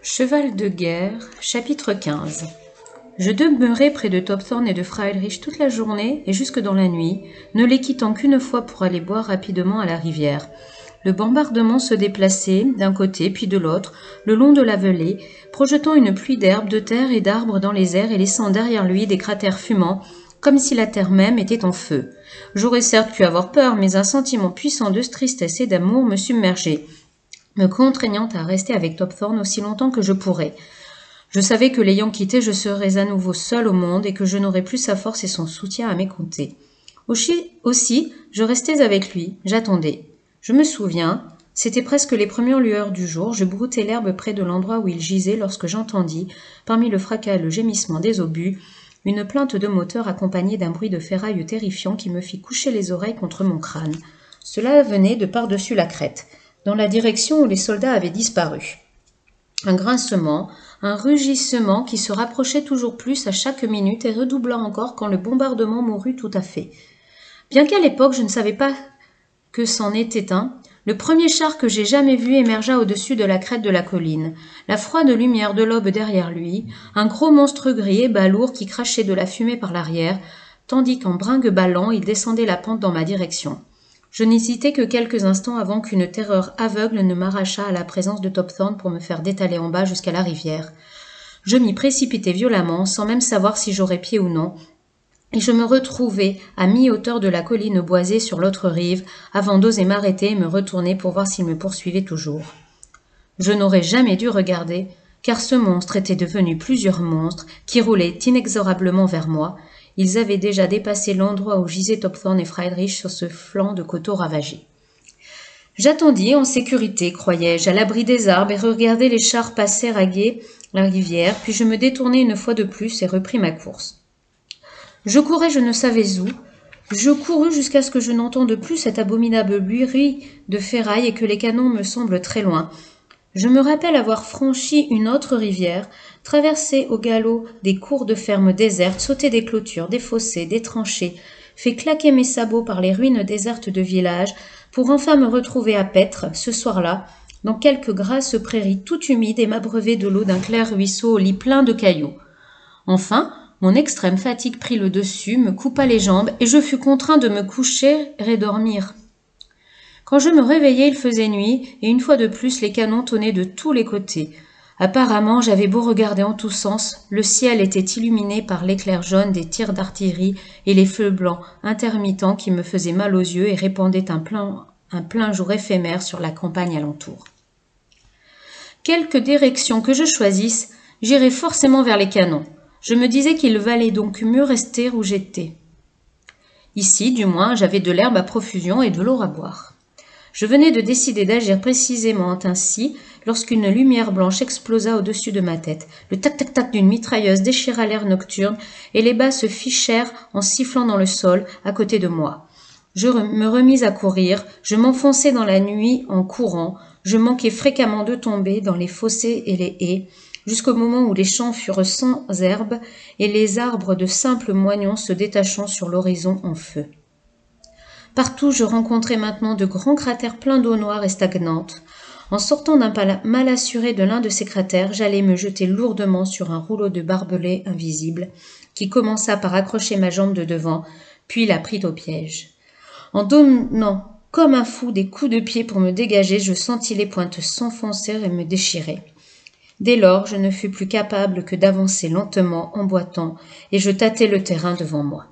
Cheval de guerre, chapitre 15. Je demeurai près de Topthorn et de Friedrich toute la journée et jusque dans la nuit, ne les quittant qu'une fois pour aller boire rapidement à la rivière. Le bombardement se déplaçait d'un côté puis de l'autre, le long de la vallée, projetant une pluie d'herbes, de terre et d'arbres dans les airs et laissant derrière lui des cratères fumants, comme si la terre même était en feu. J'aurais certes pu avoir peur, mais un sentiment puissant de tristesse et d'amour me submergeait, me contraignant à rester avec Topthorn aussi longtemps que je pourrais. Je savais que l'ayant quitté, je serais à nouveau seul au monde et que je n'aurais plus sa force et son soutien à mes côtés. Aussi, je restais avec lui, j'attendais. Je me souviens, c'était presque les premières lueurs du jour, je broutais l'herbe près de l'endroit où il gisait lorsque j'entendis, parmi le fracas et le gémissement des obus, une plainte de moteur accompagnée d'un bruit de ferraille terrifiant qui me fit coucher les oreilles contre mon crâne. Cela venait de par-dessus la crête, dans la direction où les soldats avaient disparu. Un grincement, un rugissement qui se rapprochait toujours plus à chaque minute et redoubla encore quand le bombardement mourut tout à fait. Bien qu'à l'époque je ne savais pas que c'en était un, le premier char que j'ai jamais vu émergea au-dessus de la crête de la colline. La froide lumière de l'aube derrière lui, un gros monstre gris et balourd qui crachait de la fumée par l'arrière, tandis qu'en brinque-ballant il descendait la pente dans ma direction. Je n'hésitai que quelques instants avant qu'une terreur aveugle ne m'arrachât à la présence de Topthorn pour me faire détaler en bas jusqu'à la rivière. Je m'y précipitai violemment, sans même savoir si j'aurais pied ou non, et je me retrouvai à mi-hauteur de la colline boisée sur l'autre rive, avant d'oser m'arrêter et me retourner pour voir s'il me poursuivait toujours. Je n'aurais jamais dû regarder, car ce monstre était devenu plusieurs monstres qui roulaient inexorablement vers moi. Ils avaient déjà dépassé l'endroit où gisaient Topthorn et Friedrich sur ce flanc de coteaux ravagé. J'attendis en sécurité, croyais-je, à l'abri des arbres et regardai les chars passer à gué la rivière, puis je me détournai une fois de plus et repris ma course. Je courais je ne savais où, je courus jusqu'à ce que je n'entende plus cet abominable bruit de ferraille et que les canons me semblent très loin. Je me rappelle avoir franchi une autre rivière, traversé au galop des cours de ferme désertes, sauté des clôtures, des fossés, des tranchées, fait claquer mes sabots par les ruines désertes de villages, pour enfin me retrouver à Pêtre, ce soir-là, dans quelque grasse prairie toute humide et m'abreuver de l'eau d'un clair ruisseau au lit plein de cailloux. Enfin, mon extrême fatigue prit le dessus, me coupa les jambes, et je fus contraint de me coucher et dormir. Quand je me réveillai, il faisait nuit, et une fois de plus, les canons tonnaient de tous les côtés. Apparemment, j'avais beau regarder en tous sens, le ciel était illuminé par l'éclair jaune des tirs d'artillerie et les feux blancs intermittents qui me faisaient mal aux yeux et répandaient un plein jour éphémère sur la campagne alentour. Quelque direction que je choisisse, j'irais forcément vers les canons. Je me disais qu'il valait donc mieux rester où j'étais. Ici, du moins, j'avais de l'herbe à profusion et de l'eau à boire. Je venais de décider d'agir précisément ainsi lorsqu'une lumière blanche explosa au-dessus de ma tête. Le tac-tac-tac d'une mitrailleuse déchira l'air nocturne et les balles se fichèrent en sifflant dans le sol à côté de moi. Je me remis à courir, je m'enfonçai dans la nuit en courant, je manquai fréquemment de tomber dans les fossés et les haies, jusqu'au moment où les champs furent sans herbe et les arbres de simples moignons se détachant sur l'horizon en feu. Partout, je rencontrais maintenant de grands cratères pleins d'eau noire et stagnante. En sortant d'un pas mal assuré de l'un de ces cratères, j'allais me jeter lourdement sur un rouleau de barbelés invisible qui commença par accrocher ma jambe de devant, puis la prit au piège. En donnant comme un fou des coups de pied pour me dégager, je sentis les pointes s'enfoncer et me déchirer. Dès lors, je ne fus plus capable que d'avancer lentement en boitant, et je tâtai le terrain devant moi.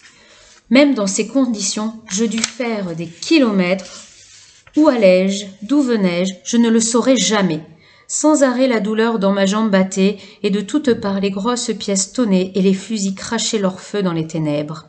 Même dans ces conditions, je dus faire des kilomètres. Où allais-je? D'où venais-je? Je ne le saurais jamais. Sans arrêt, la douleur dans ma jambe battait, et de toutes parts les grosses pièces tonnaient et les fusils crachaient leur feu dans les ténèbres.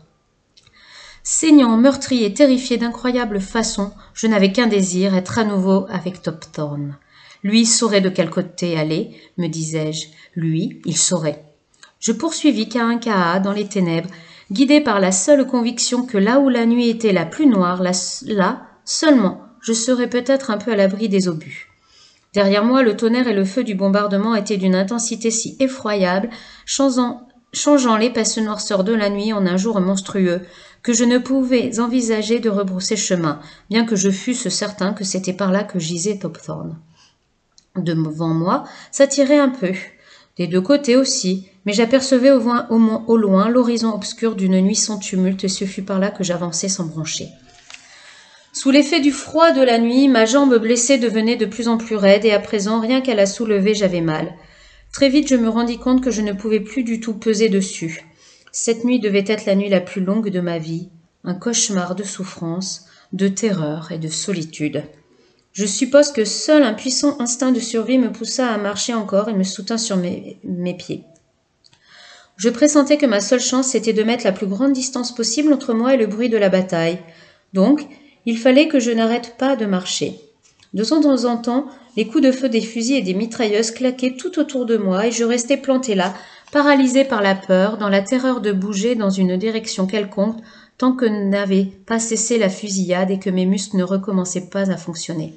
Saignant, meurtri et terrifié d'incroyable façon, je n'avais qu'un désir, être à nouveau avec Topthorn. Lui saurait de quel côté aller, me disais-je. Lui, il saurait. Je poursuivis Caïn-Caïn dans les ténèbres, guidé par la seule conviction que là où la nuit était la plus noire, là, seulement, je serais peut-être un peu à l'abri des obus. Derrière moi, le tonnerre et le feu du bombardement étaient d'une intensité si effroyable, changeant l'épaisse noirceur de la nuit en un jour monstrueux, que je ne pouvais envisager de rebrousser chemin, bien que je fusse certain que c'était par là que gisait Topthorn. devant moi s'attirait un peu, des deux côtés aussi, mais j'apercevais au loin l'horizon obscur d'une nuit sans tumulte, et ce fut par là que j'avançai sans broncher. Sous l'effet du froid de la nuit, ma jambe blessée devenait de plus en plus raide, et à présent, rien qu'à la soulever, j'avais mal. Très vite, je me rendis compte que je ne pouvais plus du tout peser dessus. Cette nuit devait être la nuit la plus longue de ma vie, un cauchemar de souffrance, de terreur et de solitude. Je suppose que seul un puissant instinct de survie me poussa à marcher encore et me soutint sur mes pieds. Je pressentais que ma seule chance était de mettre la plus grande distance possible entre moi et le bruit de la bataille. Donc, il fallait que je n'arrête pas de marcher. De temps en temps, les coups de feu des fusils et des mitrailleuses claquaient tout autour de moi et je restais planté là, paralysé par la peur, dans la terreur de bouger dans une direction quelconque, tant que n'avait pas cessé la fusillade et que mes muscles ne recommençaient pas à fonctionner.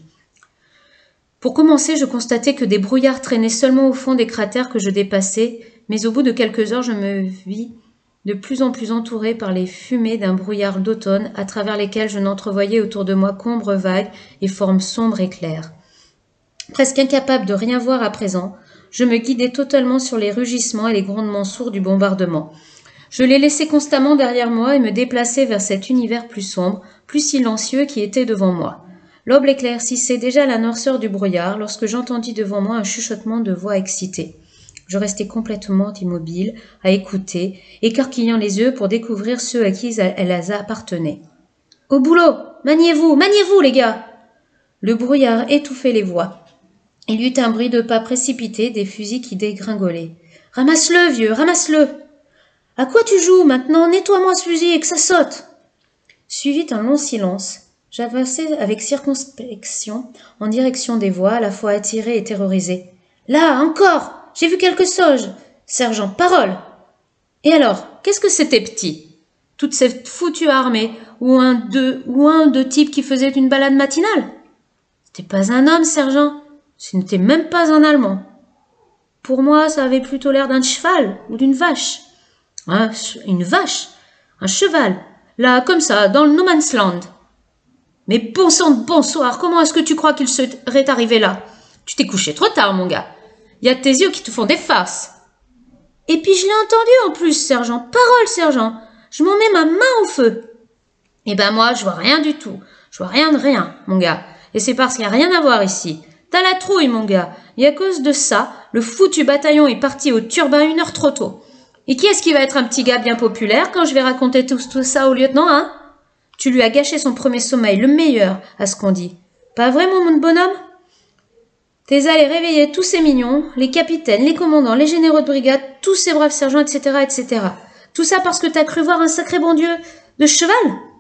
Pour commencer, je constatais que des brouillards traînaient seulement au fond des cratères que je dépassais, mais au bout de quelques heures, je me vis de plus en plus entouré par les fumées d'un brouillard d'automne à travers lesquelles je n'entrevoyais autour de moi qu'ombres vagues et formes sombres et claires. Presque incapable de rien voir à présent, je me guidais totalement sur les rugissements et les grondements sourds du bombardement. Je les laissais constamment derrière moi et me déplaçais vers cet univers plus sombre, plus silencieux qui était devant moi. L'aube éclaircissait déjà la noirceur du brouillard lorsque j'entendis devant moi un chuchotement de voix excitée. Je restai complètement immobile, à écouter, écarquillant les yeux pour découvrir ceux à qui elles appartenaient. « Au boulot! Maniez-vous! Maniez-vous, les gars !» Le brouillard étouffait les voix. Il y eut un bruit de pas précipités, des fusils qui dégringolaient. « Ramasse-le, vieux, ramasse-le !»« À quoi tu joues maintenant? Nettoie-moi ce fusil et que ça saute !» Suivit un long silence. J'avançai avec circonspection en direction des voix, à la fois attirée et terrorisée. « Là, encore! J'ai vu quelque chose! Sergent, parole! » Et alors, qu'est-ce que c'était, petit? Toute cette foutue armée, ou un de types qui faisait une balade matinale? C'était pas un homme, sergent. Ce n'était même pas un Allemand. Pour moi, ça avait plutôt l'air d'un cheval ou d'une vache. Une vache? Un cheval? Là, comme ça, dans le no man's land. Mais bon sang de bonsoir, comment est-ce que tu crois qu'il serait arrivé là? Tu t'es couché trop tard, mon gars. Il y a tes yeux qui te font des farces. Et puis je l'ai entendu en plus, sergent. Parole, sergent. Je m'en mets ma main au feu. Eh ben moi, je vois rien du tout. Je vois rien de rien, mon gars. Et c'est parce qu'il n'y a rien à voir ici. T'as la trouille, mon gars. Et à cause de ça, le foutu bataillon est parti au turbin 1 heure trop tôt. Et qui est-ce qui va être un petit gars bien populaire quand je vais raconter tout ça au lieutenant, hein? Tu lui as gâché son premier sommeil, le meilleur, à ce qu'on dit. Pas vrai, mon bonhomme? T'es allé réveiller tous ces mignons, les capitaines, les commandants, les généraux de brigade, tous ces braves sergents, etc., etc. Tout ça parce que t'as cru voir un sacré bon Dieu de cheval?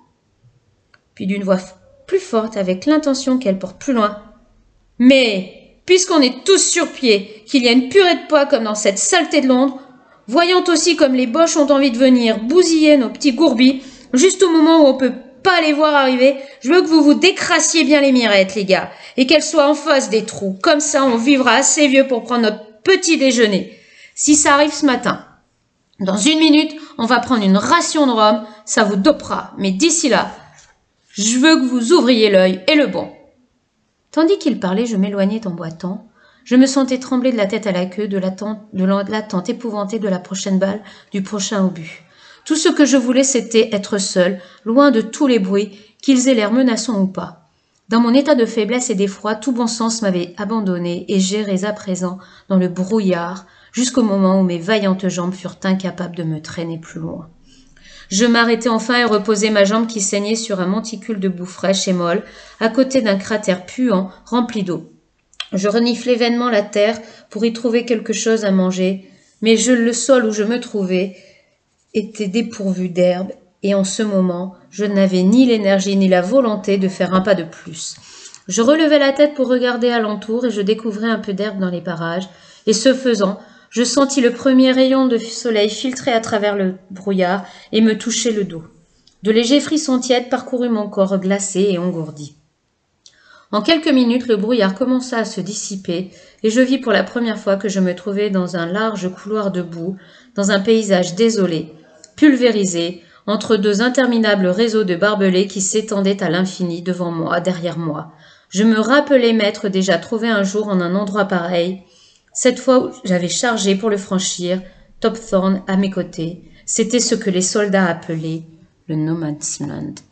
Puis d'une voix plus forte, avec l'intention qu'elle porte plus loin. Mais, puisqu'on est tous sur pied, qu'il y a une purée de poids comme dans cette saleté de Londres, voyant aussi comme les boches ont envie de venir bousiller nos petits gourbis, juste au moment où on peut pas les voir arriver, je veux que vous vous décrassiez bien les mirettes, les gars, et qu'elles soient en face des trous. Comme ça, on vivra assez vieux pour prendre notre petit déjeuner. Si ça arrive ce matin, dans 1 minute, on va prendre une ration de rhum, ça vous dopera. Mais d'ici là, je veux que vous ouvriez l'œil, et le bon. Tandis qu'il parlait, je m'éloignais en boitant. Je me sentais trembler de la tête à la queue, de l'attente épouvantée de la prochaine balle, du prochain obus. Tout ce que je voulais, c'était être seul, loin de tous les bruits, qu'ils aient l'air menaçants ou pas. Dans mon état de faiblesse et d'effroi, tout bon sens m'avait abandonné et j'errais à présent dans le brouillard, jusqu'au moment où mes vaillantes jambes furent incapables de me traîner plus loin. Je m'arrêtai enfin et reposai ma jambe qui saignait sur un monticule de boue fraîche et molle, à côté d'un cratère puant, rempli d'eau. Je reniflai vainement la terre pour y trouver quelque chose à manger, mais le sol où je me trouvais était dépourvu d'herbe, et en ce moment, je n'avais ni l'énergie ni la volonté de faire un pas de plus. Je relevai la tête pour regarder alentour et je découvrais un peu d'herbe dans les parages, et ce faisant, je sentis le premier rayon de soleil filtrer à travers le brouillard et me toucher le dos. De légers frissons tièdes parcoururent mon corps glacé et engourdi. En quelques minutes, le brouillard commença à se dissiper et je vis pour la première fois que je me trouvais dans un large couloir de boue, dans un paysage désolé, pulvérisé, entre 2 interminables réseaux de barbelés qui s'étendaient à l'infini devant moi, derrière moi. Je me rappelais m'être déjà trouvé un jour en un endroit pareil. Cette fois, j'avais chargé pour le franchir, Top Thorn à mes côtés. C'était ce que les soldats appelaient le No Man's Land.